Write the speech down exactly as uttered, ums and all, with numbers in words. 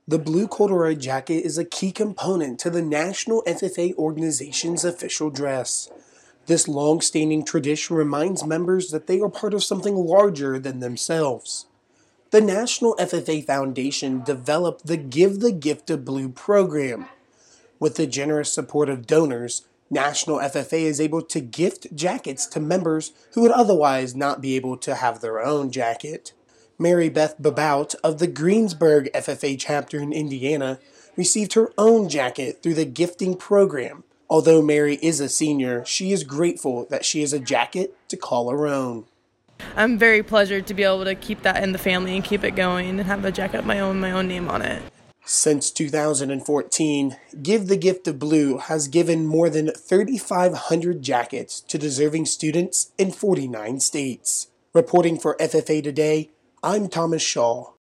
The blue corduroy jacket is a key component to the National F F A organization's official dress. This long-standing tradition reminds members that they are part of something larger than themselves. The National F F A Foundation developed the Give the Gift of Blue program. With the generous support of donors, National F F A is able to gift jackets to members who would otherwise not be able to have their own jacket. Mary Beth Babout of the Greensburg F F A chapter in Indiana received her own jacket through the gifting program. Although Mary is a senior, she is grateful that she has a jacket to call her own. I'm very pleasured to be able to keep that in the family and keep it going and have a jacket of my own, my own name on it. Since two thousand fourteen, Give the Gift of Blue has given more than thirty-five hundred jackets to deserving students in forty-nine states. Reporting for F F A Today, I'm Thomas Shaw.